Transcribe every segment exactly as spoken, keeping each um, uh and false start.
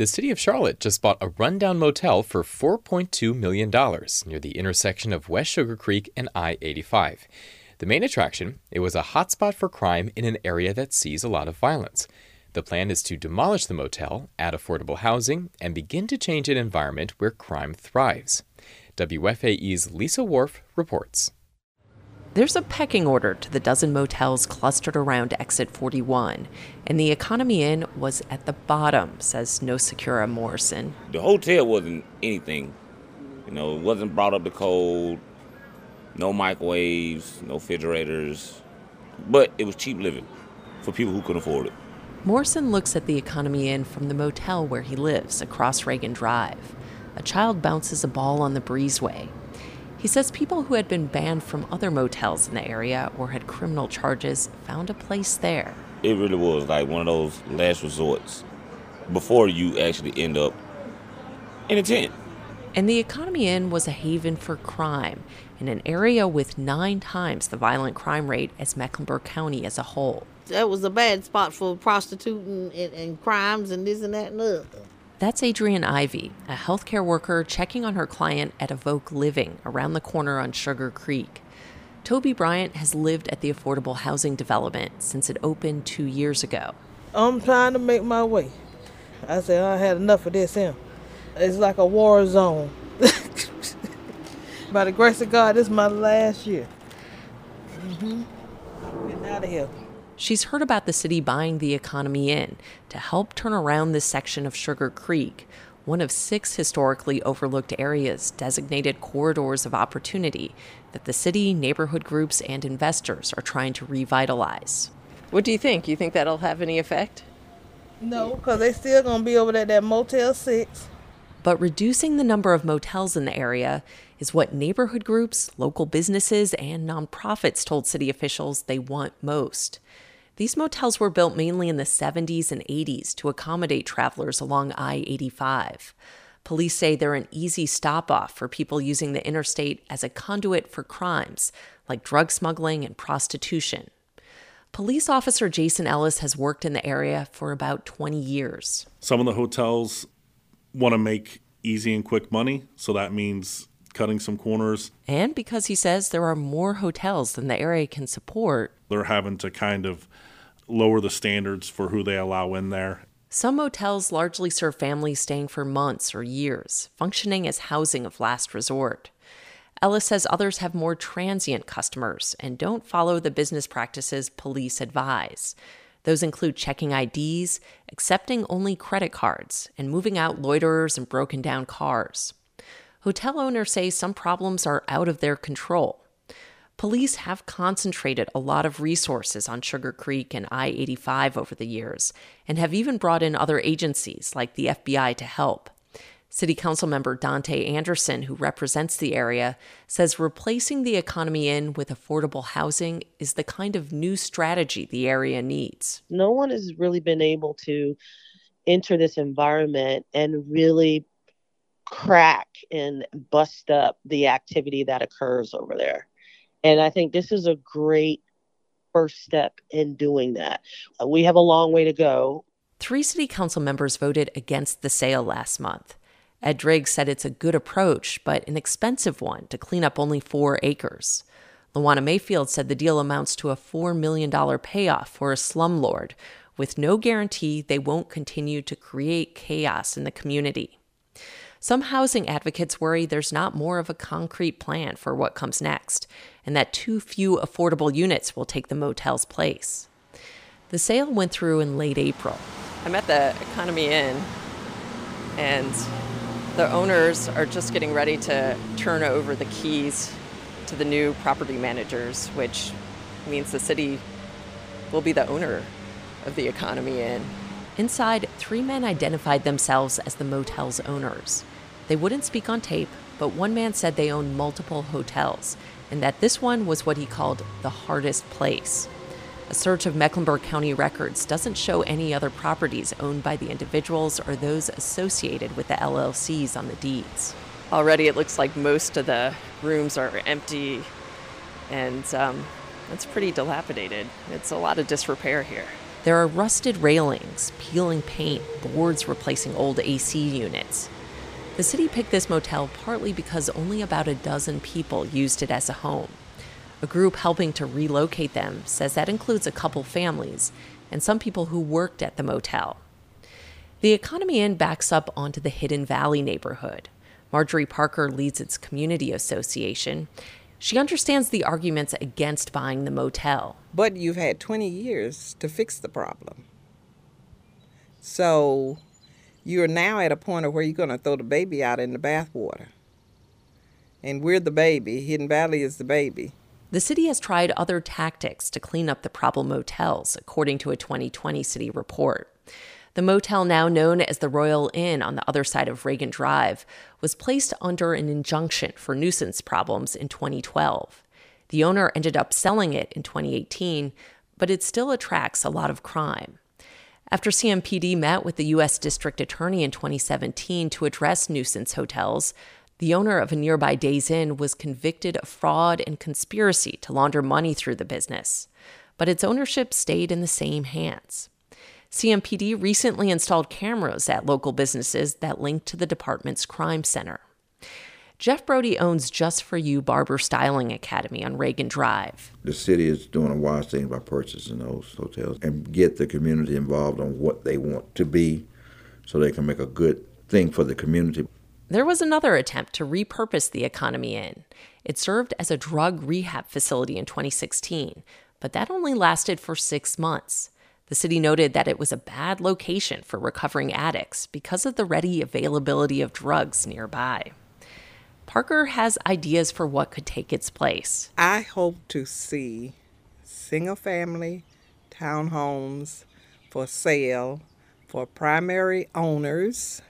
The city of Charlotte just bought a rundown motel for four point two million dollars near the intersection of West Sugar Creek and I eighty-five. The main attraction, it was a hotspot for crime in an area that sees a lot of violence. The plan is to demolish the motel, add affordable housing, and begin to change an environment where crime thrives. W F A E's Lisa Worf reports. There's a pecking order to the dozen motels clustered around Exit forty-one, and the Economy Inn was at the bottom, says Nosecura Morrison. The hotel wasn't anything. You know, it wasn't brought up to code, no microwaves, no refrigerators, but it was cheap living for people who couldn't afford it. Morrison looks at the Economy Inn from the motel where he lives, across Reagan Drive. A child bounces a ball on the breezeway. He says people who had been banned from other motels in the area or had criminal charges found a place there. It really was like one of those last resorts before you actually end up in a tent. And the Economy Inn was a haven for crime in an area with nine times the violent crime rate as Mecklenburg County as a whole. That was a bad spot for prostituting and, and crimes and this and that and the other. That's Adrienne Ivy, a healthcare worker checking on her client at Evoke Living around the corner on Sugar Creek. Toby Bryant has lived at the affordable housing development since it opened two years ago. I'm trying to make my way. I said I had enough of this here. It's like a war zone. By the grace of God, this is my last year. Mm-hmm. Getting out of here. She's heard about the city buying the Economy Inn to help turn around this section of Sugar Creek, one of six historically overlooked areas designated corridors of opportunity that the city, neighborhood groups, and investors are trying to revitalize. What do you think? You think that'll have any effect? No, because they still going to be over there at that Motel six. But reducing the number of motels in the area is what neighborhood groups, local businesses, and nonprofits told city officials they want most. These motels were built mainly in the seventies and eighties to accommodate travelers along I eighty-five. Police say they're an easy stop-off for people using the interstate as a conduit for crimes like drug smuggling and prostitution. Police officer Jason Ellis has worked in the area for about twenty years. Some of the hotels want to make easy and quick money, so that means cutting some corners. And because he says there are more hotels than the area can support, they're having to kind of lower the standards for who they allow in there. Some motels largely serve families staying for months or years, functioning as housing of last resort. Ellis says others have more transient customers and don't follow the business practices police advise. Those include checking I Ds, accepting only credit cards, and moving out loiterers and broken down cars. Hotel owners say some problems are out of their control. Police have concentrated a lot of resources on Sugar Creek and I eighty-five over the years, and have even brought in other agencies like the F B I to help. City Council member Dante Anderson, who represents the area, says replacing the Economy Inn with affordable housing is the kind of new strategy the area needs. No one has really been able to enter this environment and really crack and bust up the activity that occurs over there. And I think this is a great first step in doing that. We have a long way to go. Three city council members voted against the sale last month. Ed Driggs said it's a good approach, but an expensive one to clean up only four acres. Luana Mayfield said the deal amounts to a four million dollars payoff for a slumlord, with no guarantee they won't continue to create chaos in the community. Some housing advocates worry there's not more of a concrete plan for what comes next, and that too few affordable units will take the motel's place. The sale went through in late April. I'm at the Economy Inn, and the owners are just getting ready to turn over the keys to the new property managers, which means the city will be the owner of the Economy Inn. Inside, three men identified themselves as the motel's owners. They wouldn't speak on tape, but one man said they own multiple hotels, and that this one was what he called the hardest place. A search of Mecklenburg County records doesn't show any other properties owned by the individuals or those associated with the L L Cs on the deeds. Already it looks like most of the rooms are empty, and um, it's pretty dilapidated. It's a lot of disrepair here. There are rusted railings, peeling paint, boards replacing old A C units. The city picked this motel partly because only about a dozen people used it as a home. A group helping to relocate them says that includes a couple families and some people who worked at the motel. The Economy Inn backs up onto the Hidden Valley neighborhood. Marjorie Parker leads its community association. She understands the arguments against buying the motel. But you've had twenty years to fix the problem. So you're now at a point of where you're going to throw the baby out in the bathwater. And we're the baby. Hidden Valley is the baby. The city has tried other tactics to clean up the problem motels, according to a twenty twenty city report. The motel, now known as the Royal Inn on the other side of Reagan Drive, was placed under an injunction for nuisance problems in twenty twelve. The owner ended up selling it in twenty eighteen, but it still attracts a lot of crime. After C M P D met with the U S District Attorney in twenty seventeen to address nuisance hotels, the owner of a nearby Days Inn was convicted of fraud and conspiracy to launder money through the business, but its ownership stayed in the same hands. C M P D recently installed cameras at local businesses that link to the department's crime center. Jeff Brody owns Just For You Barber Styling Academy on Reagan Drive. The city is doing a wise thing by purchasing those hotels and get the community involved on what they want to be so they can make a good thing for the community. There was another attempt to repurpose the Economy Inn. It served as a drug rehab facility in twenty sixteen, but that only lasted for six months. The city noted that it was a bad location for recovering addicts because of the ready availability of drugs nearby. Parker has ideas for what could take its place. I hope to see single-family townhomes for sale for primary owners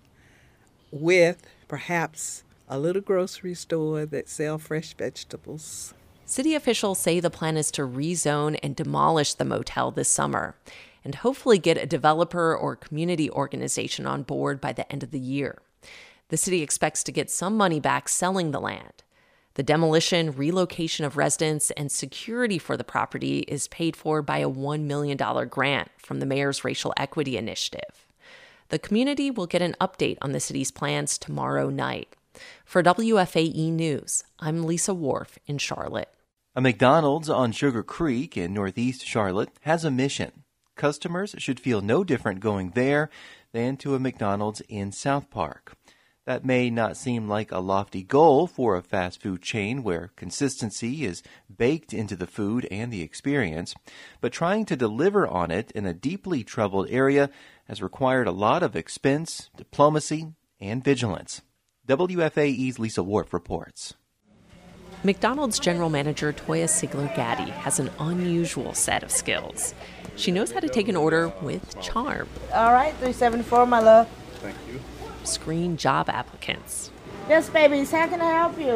with perhaps a little grocery store that sells fresh vegetables. City officials say the plan is to rezone and demolish the motel this summer and hopefully get a developer or community organization on board by the end of the year. The city expects to get some money back selling the land. The demolition, relocation of residents, and security for the property is paid for by a one million dollars grant from the Mayor's Racial Equity Initiative. The community will get an update on the city's plans tomorrow night. For W F A E News, I'm Lisa Wharf in Charlotte. A McDonald's on Sugar Creek in northeast Charlotte has a mission. Customers should feel no different going there than to a McDonald's in South Park. That may not seem like a lofty goal for a fast food chain where consistency is baked into the food and the experience, but trying to deliver on it in a deeply troubled area has required a lot of expense, diplomacy, and vigilance. W F A E's Lisa Wharf reports. McDonald's general manager Toya Sigler-Gaddy has an unusual set of skills. She knows how to take an order with charm. All right, three seventy-four, my love. Thank you. Screen job applicants. Yes, babies, how can I help you?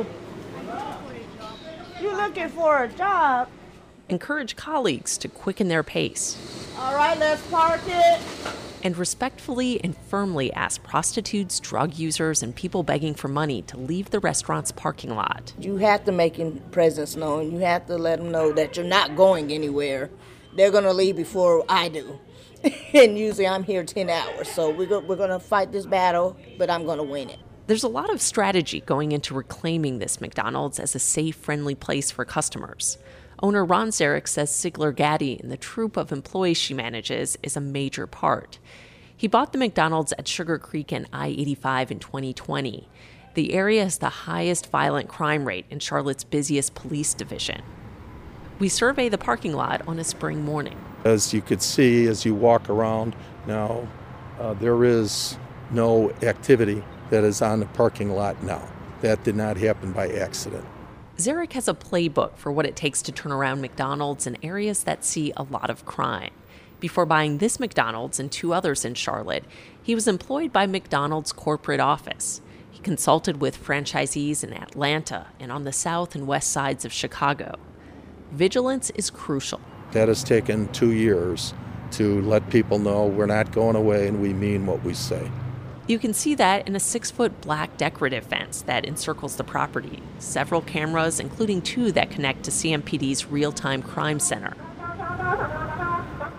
You looking for a job? Encourage colleagues to quicken their pace. All right, let's park it. And respectfully and firmly ask prostitutes, drug users, and people begging for money to leave the restaurant's parking lot. You have to make your presence known. You have to let them know that you're not going anywhere. They're going to leave before I do. And usually I'm here ten hours, so we're, go- we're going to fight this battle, but I'm going to win it. There's a lot of strategy going into reclaiming this McDonald's as a safe, friendly place for customers. Owner Ron Zarek says Sigler-Gaddy and the troop of employees she manages is a major part. He bought the McDonald's at Sugar Creek and I eighty-five in twenty twenty. The area has the highest violent crime rate in Charlotte's busiest police division. We survey the parking lot on a spring morning. As you could see as you walk around now, uh, there is no activity that is on the parking lot now. That did not happen by accident. Zarek has a playbook for what it takes to turn around McDonald's in areas that see a lot of crime. Before buying this McDonald's and two others in Charlotte, he was employed by McDonald's corporate office. He consulted with franchisees in Atlanta and on the south and west sides of Chicago. Vigilance is crucial. That has taken two years to let people know we're not going away and we mean what we say. You can see that in a six-foot black decorative fence that encircles the property. Several cameras, including two that connect to C M P D's real-time crime center.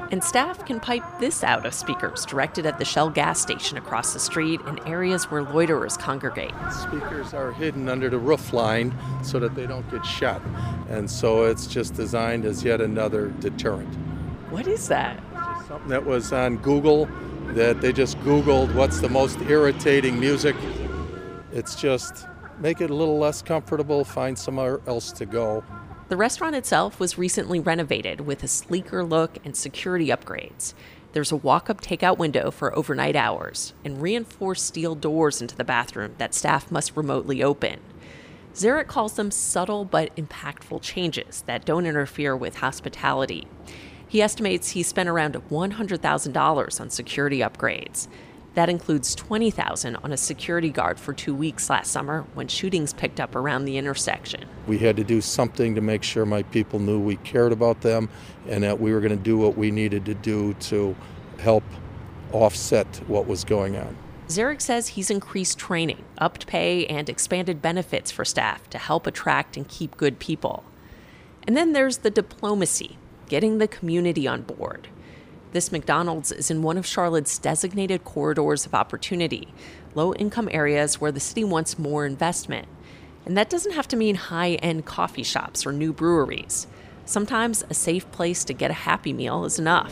And staff can pipe this out of speakers directed at the Shell gas station across the street in areas where loiterers congregate. Speakers are hidden under the roof line so that they don't get shot. And so it's just designed as yet another deterrent. What is that? Something that was on Google, that they just Googled what's the most irritating music. It's just make it a little less comfortable, find somewhere else to go. The restaurant itself was recently renovated with a sleeker look and security upgrades. There's a walk-up takeout window for overnight hours and reinforced steel doors into the bathroom that staff must remotely open. Zarek calls them subtle but impactful changes that don't interfere with hospitality. He estimates he spent around one hundred thousand dollars on security upgrades. That includes twenty thousand dollars on a security guard for two weeks last summer when shootings picked up around the intersection. We had to do something to make sure my people knew we cared about them and that we were going to do what we needed to do to help offset what was going on. Zarek says he's increased training, upped pay, and expanded benefits for staff to help attract and keep good people. And then there's the diplomacy, getting the community on board. This McDonald's is in one of Charlotte's designated corridors of opportunity, low-income areas where the city wants more investment. And that doesn't have to mean high-end coffee shops or new breweries. Sometimes a safe place to get a Happy Meal is enough.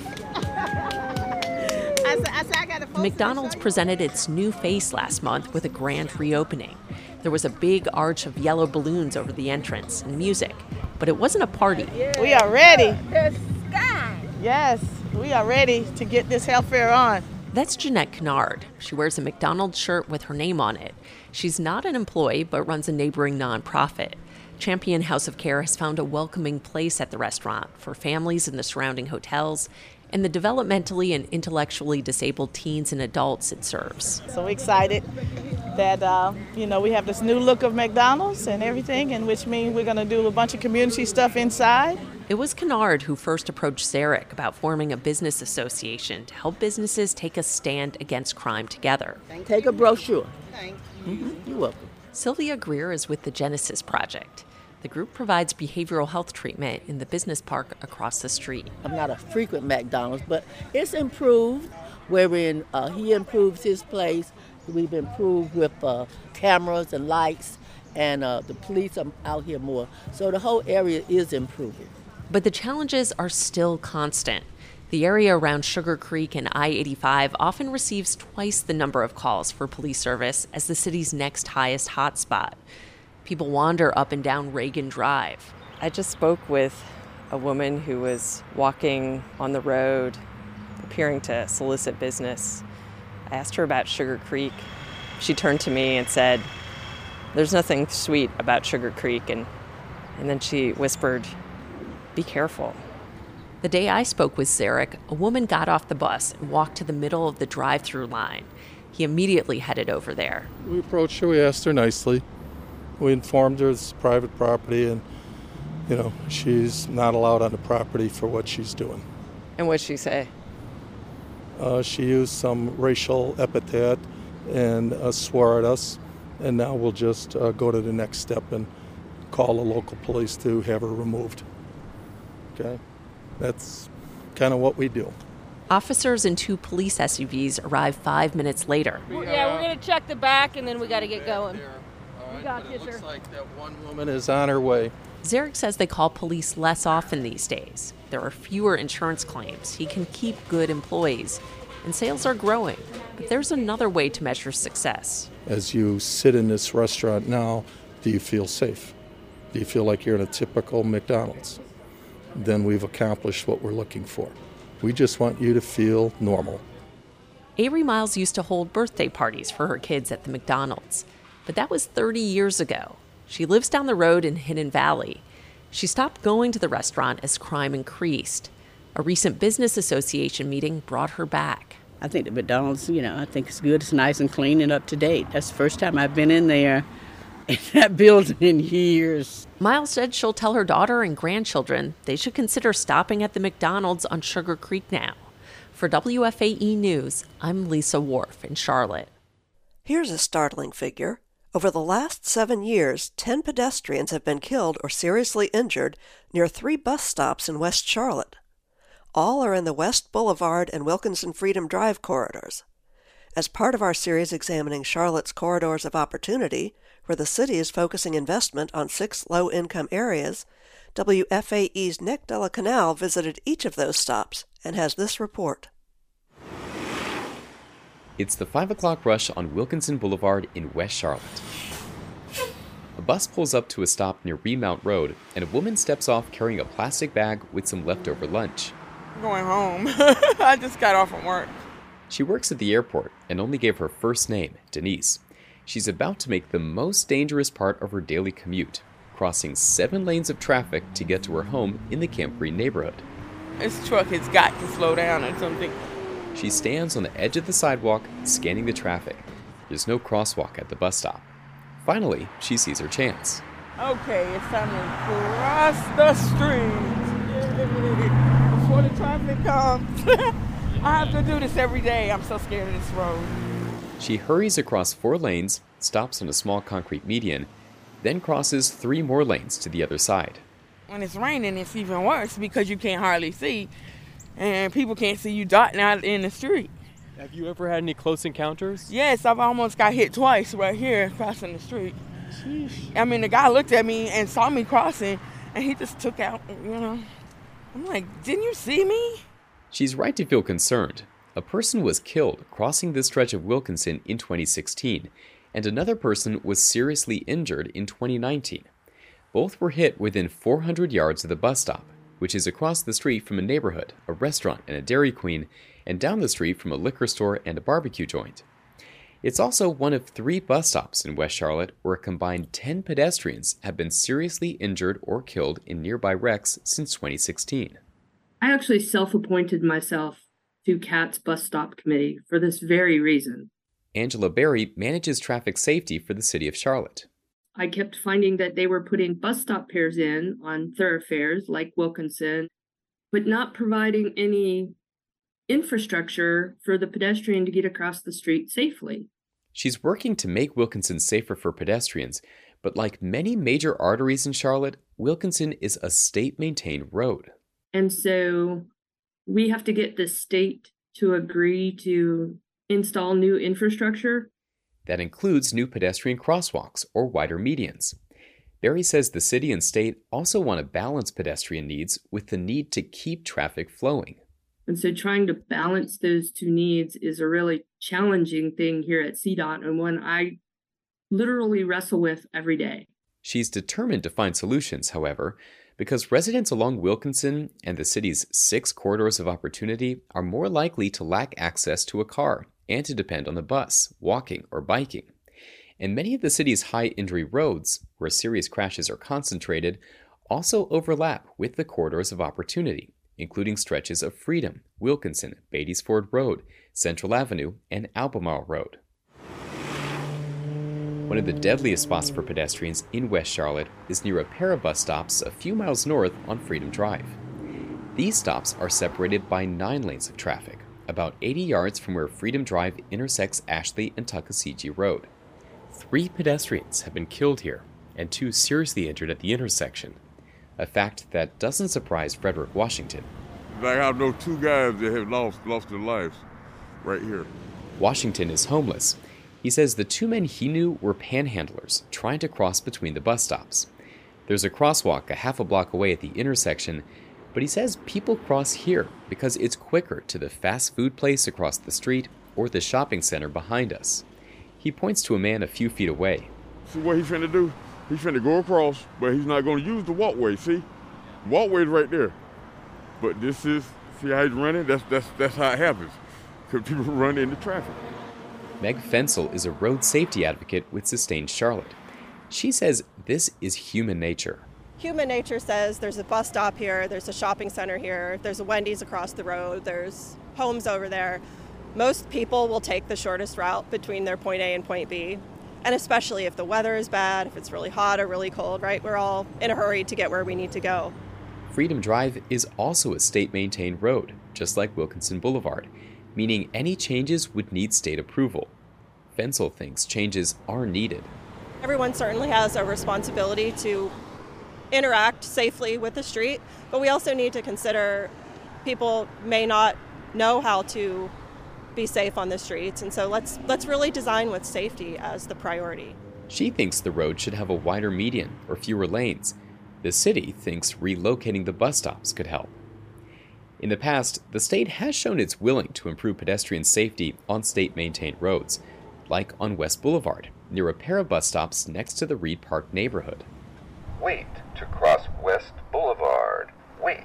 I said, I said, I got a McDonald's presented its new face last month with a grand reopening. There was a big arch of yellow balloons over the entrance and music, but it wasn't a party. We are ready. The sky. Yes, we are ready to get this health fair on. That's Jeanette Kennard. She wears a McDonald's shirt with her name on it. She's not an employee, but runs a neighboring nonprofit. Champion House of Care has found a welcoming place at the restaurant for families in the surrounding hotels and the developmentally and intellectually disabled teens and adults it serves. So we're excited that, uh, you know, we have this new look of McDonald's and everything, and which means we're going to do a bunch of community stuff inside. It was Kennard who first approached Zarek about forming a business association to help businesses take a stand against crime together. Take a brochure. Thank you. Mm-hmm. You're welcome. Sylvia Greer is with the Genesis Project. The group provides behavioral health treatment in the business park across the street. I'm not a frequent McDonald's, but it's improved. Wherein uh, he improves his place, we've improved with uh, cameras and lights, and uh, the police are out here more. So the whole area is improving. But the challenges are still constant. The area around Sugar Creek and I eighty-five often receives twice the number of calls for police service as the city's next highest hotspot. People wander up and down Reagan Drive. I just spoke with a woman who was walking on the road, appearing to solicit business. I asked her about Sugar Creek. She turned to me and said, "There's nothing sweet about Sugar Creek," and, and then she whispered, "Be careful." The day I spoke with Zarek, a woman got off the bus and walked to the middle of the drive-through line. He immediately headed over there. We approached her, we asked her nicely. We informed her it's private property and, you know, she's not allowed on the property for what she's doing. And what'd she say? Uh, she used some racial epithet and uh, swore at us, and now we'll just uh, go to the next step and call the local police to have her removed. Okay? That's kind of what we do. Officers and two police S U Vs arrive five minutes later. Yeah, we're going to check the back, and then we got to get going. Right, got you, looks sir. Like that one woman is on her way. Zarek says they call police less often these days. There are fewer insurance claims. He can keep good employees, and sales are growing. But there's another way to measure success. As you sit in this restaurant now, do you feel safe? Do you feel like you're in a typical McDonald's? Then we've accomplished what we're looking for. We just want you to feel normal. Avery Miles used to hold birthday parties for her kids at the McDonald's, but that was thirty years ago. She lives down the road in Hidden Valley. She stopped going to the restaurant as crime increased. A recent business association meeting brought her back. I think the McDonald's, you know, I think it's good. It's nice and clean and up to date. That's the first time I've been in there in that building in years. Miles said she'll tell her daughter and grandchildren they should consider stopping at the McDonald's on Sugar Creek now. For W F A E News, I'm Lisa Wharf in Charlotte. Here's a startling figure. Over the last seven years, ten pedestrians have been killed or seriously injured near three bus stops in West Charlotte. All are in the West Boulevard and Wilkinson Freedom Drive corridors. As part of our series examining Charlotte's corridors of opportunity, where the city is focusing investment on six low-income areas, W F A E's Nick Della Canal visited each of those stops and has this report. It's the five o'clock rush on Wilkinson Boulevard in West Charlotte. A bus pulls up to a stop near Remount Road, and a woman steps off carrying a plastic bag with some leftover lunch. I'm going home. I just got off from work. She works at the airport and only gave her first name, Denise. She's about to make the most dangerous part of her daily commute, crossing seven lanes of traffic to get to her home in the Camp Green neighborhood. This truck has got to slow down or something. She stands on the edge of the sidewalk, scanning the traffic. There's no crosswalk at the bus stop. Finally, she sees her chance. Okay, it's time to cross the street. Yay. Before the traffic comes. I have to do this every day. I'm so scared of this road. She hurries across four lanes, stops on a small concrete median, then crosses three more lanes to the other side. When it's raining, it's even worse because you can't hardly see, and people can't see you dotting out in the street. Have you ever had any close encounters? Yes, I've almost got hit twice right here crossing the street. Sheesh. I mean, the guy looked at me and saw me crossing, and he just took out, you know. I'm like, didn't you see me? She's right to feel concerned. A person was killed crossing this stretch of Wilkinson in twenty sixteen, and another person was seriously injured in twenty nineteen. Both were hit within four hundred yards of the bus stop, which is across the street from a neighborhood, a restaurant, and a Dairy Queen, and down the street from a liquor store and a barbecue joint. It's also one of three bus stops in West Charlotte where a combined ten pedestrians have been seriously injured or killed in nearby wrecks since twenty sixteen. I actually self-appointed myself to C A T's bus stop committee for this very reason. Angela Berry manages traffic safety for the city of Charlotte. I kept finding that they were putting bus stop pairs in on thoroughfares like Wilkinson, but not providing any infrastructure for the pedestrian to get across the street safely. She's working to make Wilkinson safer for pedestrians, but like many major arteries in Charlotte, Wilkinson is a state-maintained road. And so we have to get the state to agree to install new infrastructure. That includes new pedestrian crosswalks or wider medians. Berry says the city and state also want to balance pedestrian needs with the need to keep traffic flowing. And so trying to balance those two needs is a really challenging thing here at C DOT and one I literally wrestle with every day. She's determined to find solutions, however, because residents along Wilkinson and the city's six corridors of opportunity are more likely to lack access to a car and to depend on the bus, walking, or biking. And many of the city's high-injury roads, where serious crashes are concentrated, also overlap with the corridors of opportunity, including stretches of Freedom, Wilkinson, Beatties Ford Road, Central Avenue, and Albemarle Road. One of the deadliest spots for pedestrians in West Charlotte is near a pair of bus stops a few miles north on Freedom Drive. These stops are separated by nine lanes of traffic, about eighty yards from where Freedom Drive intersects Ashley and Tuckasegee Road. Three pedestrians have been killed here, and two seriously injured at the intersection, a fact that doesn't surprise Frederick Washington. I have those two guys that have lost, lost their lives right here. Washington is homeless. He says the two men he knew were panhandlers trying to cross between the bus stops. There's a crosswalk a half a block away at the intersection, but he says people cross here because it's quicker to the fast food place across the street or the shopping center behind us. He points to a man a few feet away. See what he's finna do? He's finna go across, but he's not gonna use the walkway, see? The walkway's right there. But this is, see how he's running? That's, that's, that's how it happens, because people run into traffic. Meg Fensel is a road safety advocate with Sustain Charlotte. She says this is human nature. Human nature says there's a bus stop here, there's a shopping center here, there's a Wendy's across the road, there's homes over there. Most people will take the shortest route between their point A and point B. And especially if the weather is bad, if it's really hot or really cold, right? We're all in a hurry to get where we need to go. Freedom Drive is also a state-maintained road, just like Wilkinson Boulevard, meaning any changes would need state approval. Fensel thinks changes are needed. Everyone certainly has a responsibility to interact safely with the street, but we also need to consider People may not know how to be safe on the streets, and so let's let's really design with safety as the priority. She thinks the road should have a wider median or fewer lanes. The city thinks relocating the bus stops could help. In the past, the state has shown it's willing to improve pedestrian safety on state-maintained roads, like on West Boulevard, near a pair of bus stops next to the Reed Park neighborhood. Wait to cross West Boulevard. Wait.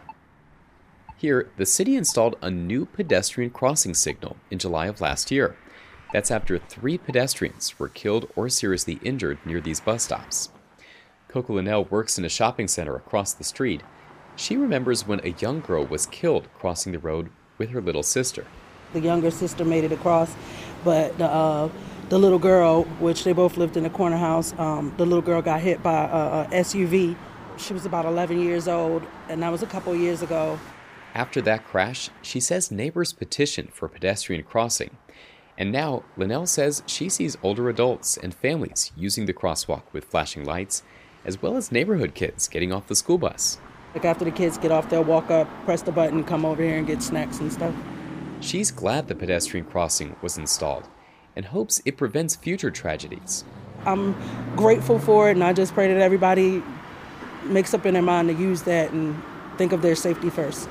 Here, the city installed a new pedestrian crossing signal in July of last year. That's after three pedestrians were killed or seriously injured near these bus stops. Coco Linnell works in a shopping center across the street. She remembers when a young girl was killed crossing the road with her little sister. The younger sister made it across, but the, uh, the little girl, which they both lived in a corner house, um, the little girl got hit by a, a S U V. She was about eleven years old, and that was a couple years ago. After that crash, she says neighbors petitioned for pedestrian crossing. And now, Linnell says she sees older adults and families using the crosswalk with flashing lights, as well as neighborhood kids getting off the school bus. Like after the kids get off, they'll walk up, press the button, come over here and get snacks and stuff. She's glad the pedestrian crossing was installed and hopes it prevents future tragedies. I'm grateful for it, and I just pray that everybody makes up in their mind to use that and think of their safety first.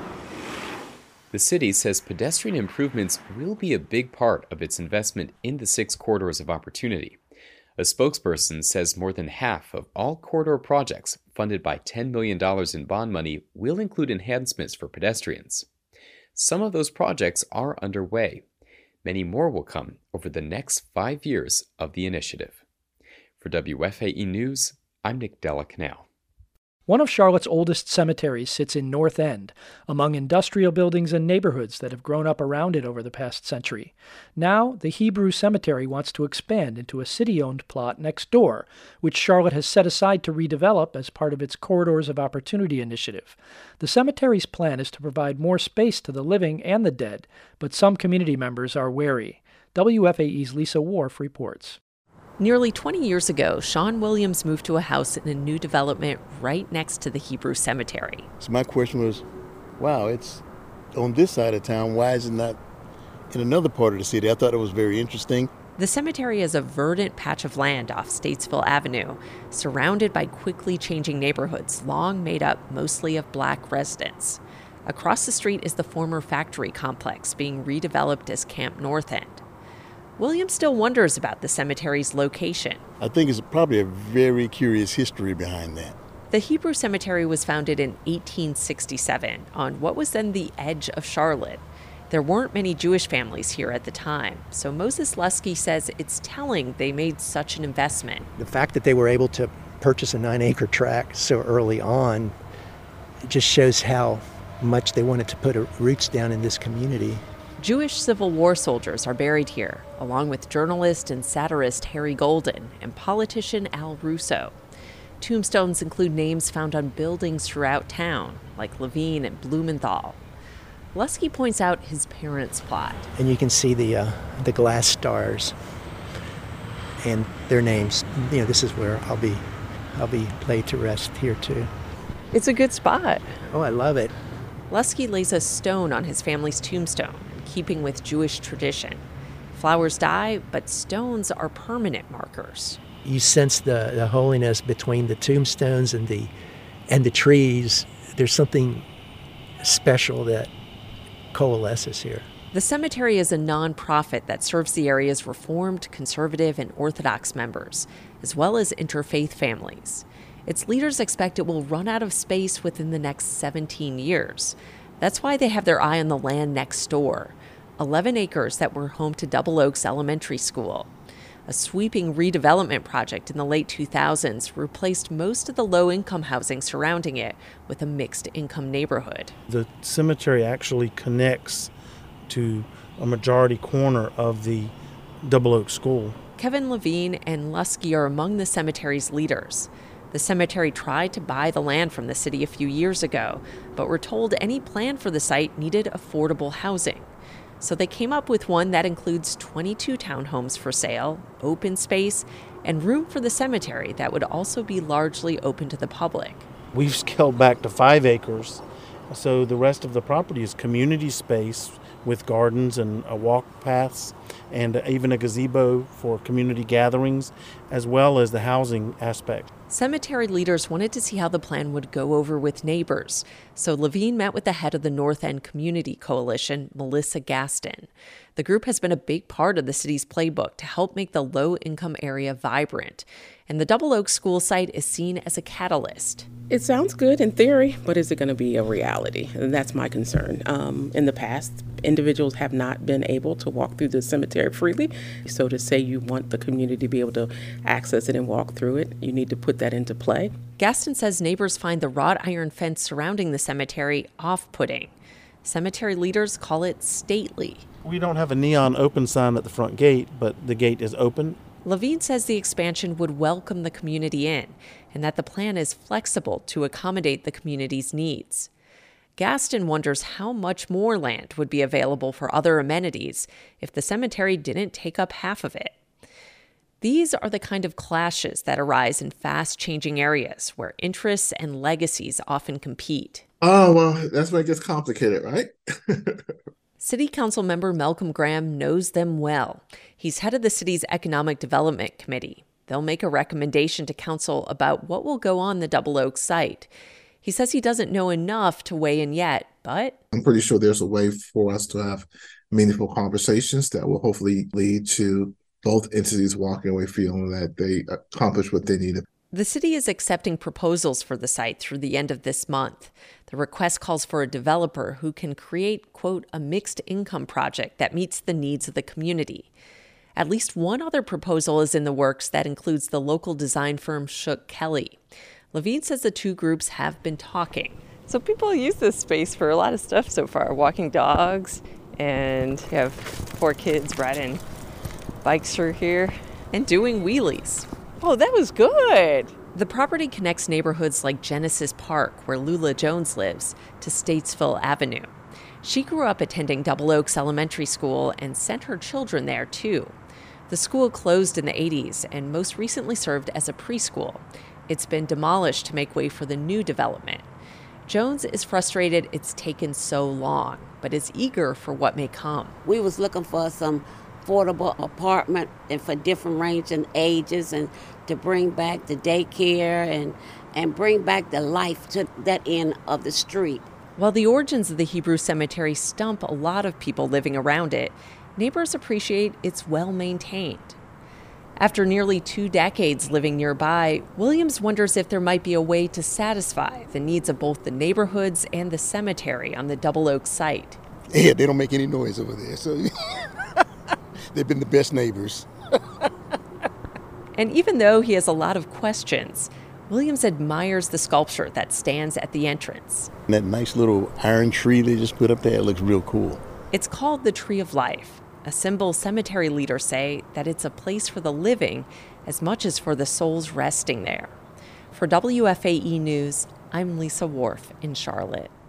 The city says pedestrian improvements will be a big part of its investment in the six corridors of opportunity. A spokesperson says more than half of all corridor projects funded by ten million dollars in bond money will include enhancements for pedestrians. Some of those projects are underway. Many more will come over the next five years of the initiative. For W F A E News, I'm Nick Della Canal. One of Charlotte's oldest cemeteries sits in North End, among industrial buildings and neighborhoods that have grown up around it over the past century. Now, the Hebrew Cemetery wants to expand into a city-owned plot next door, which Charlotte has set aside to redevelop as part of its Corridors of Opportunity initiative. The cemetery's plan is to provide more space to the living and the dead, but some community members are wary. W F A E's Lisa Wharf reports. Nearly twenty years ago, Sean Williams moved to a house in a new development right next to the Hebrew Cemetery. So my question was, wow, it's on this side of town. Why is it not in another part of the city? I thought it was very interesting. The cemetery is a verdant patch of land off Statesville Avenue, surrounded by quickly changing neighborhoods long made up mostly of black residents. Across the street is the former factory complex being redeveloped as Camp North End. Williams still wonders about the cemetery's location. I think it's probably a very curious history behind that. The Hebrew Cemetery was founded in eighteen sixty-seven on what was then the edge of Charlotte. There weren't many Jewish families here at the time, so Moses Lusky says it's telling they made such an investment. The fact that they were able to purchase a nine-acre tract so early on, it just shows how much they wanted to put roots down in this community. Jewish Civil War soldiers are buried here, along with journalist and satirist Harry Golden and politician Al Russo. Tombstones include names found on buildings throughout town, like Levine and Blumenthal. Lusky points out his parents' plot. And you can see the uh, the glass stars and their names. You know, this is where I'll be I'll be laid to rest here too. It's a good spot. Oh, I love it. Lusky lays a stone on his family's tombstone, keeping with Jewish tradition. Flowers die, but stones are permanent markers. You sense the, the holiness between the tombstones and the and the trees. There's something special that coalesces here. The cemetery is a non-profit that serves the area's Reformed, Conservative, and Orthodox members, as well as interfaith families. Its leaders expect it will run out of space within the next seventeen years. That's why they have their eye on the land next door, eleven acres that were home to Double Oaks Elementary School. A sweeping redevelopment project in the late two thousands replaced most of the low-income housing surrounding it with a mixed-income neighborhood. The cemetery actually connects to a majority corner of the Double Oaks School. Kevin Levine and Lusky are among the cemetery's leaders. The cemetery tried to buy the land from the city a few years ago, but were told any plan for the site needed affordable housing. So they came up with one that includes twenty-two townhomes for sale, open space, and room for the cemetery that would also be largely open to the public. We've scaled back to five acres, So the rest of the property is community space with gardens and uh, walk paths and even a gazebo for community gatherings, as well as the housing aspect. Cemetery leaders wanted to see how the plan would go over with neighbors, so Levine met with the head of the North End Community Coalition, Melissa Gaston. The group has been a big part of the city's playbook to help make the low-income area vibrant, and the Double Oak school site is seen as a catalyst. It sounds good in theory, but is it going to be a reality? And that's my concern. Um, in the past, individuals have not been able to walk through the cemetery freely. So to say you want the community to be able to access it and walk through it, you need to put that into play. Gaston says neighbors find the wrought iron fence surrounding the cemetery off-putting. Cemetery leaders call it stately. We don't have a neon open sign at the front gate, but the gate is open. Levine says the expansion would welcome the community in and that the plan is flexible to accommodate the community's needs. Gaston wonders how much more land would be available for other amenities if the cemetery didn't take up half of it. These are the kind of clashes that arise in fast-changing areas where interests and legacies often compete. Oh, well, that's where it gets complicated, right? City Council member Malcolm Graham knows them well. He's head of the city's Economic Development Committee. They'll make a recommendation to council about what will go on the Double Oak site. He says he doesn't know enough to weigh in yet, but I'm pretty sure there's a way for us to have meaningful conversations that will hopefully lead to both entities walking away feeling that they accomplished what they needed. The city is accepting proposals for the site through the end of this month. The request calls for a developer who can create, quote, a mixed income project that meets the needs of the community. At least one other proposal is in the works that includes the local design firm Shook Kelly. Levine says the two groups have been talking. So people use this space for a lot of stuff so far, walking dogs, and you have four kids riding bikes through here. And doing wheelies. Oh, that was good. The property connects neighborhoods like Genesis Park, where Lula Jones lives, to Statesville Avenue. She grew up attending Double Oaks Elementary School and sent her children there, too. The school closed in the eighties and most recently served as a preschool. It's been demolished to make way for the new development. Jones is frustrated it's taken so long, but is eager for what may come. We was looking for some affordable apartment and for different range and ages, and to bring back the daycare and, and bring back the life to that end of the street. While the origins of the Hebrew Cemetery stump a lot of people living around it, neighbors appreciate it's well-maintained. After nearly two decades living nearby, Williams wonders if there might be a way to satisfy the needs of both the neighborhoods and the cemetery on the Double Oak site. Yeah, they don't make any noise over there, so they've been the best neighbors. And even though he has a lot of questions, Williams admires the sculpture that stands at the entrance. And that nice little iron tree they just put up there, it looks real cool. It's called the Tree of Life, a symbol cemetery leaders say that it's a place for the living as much as for the souls resting there. For W F A E News, I'm Lisa Wharf in Charlotte.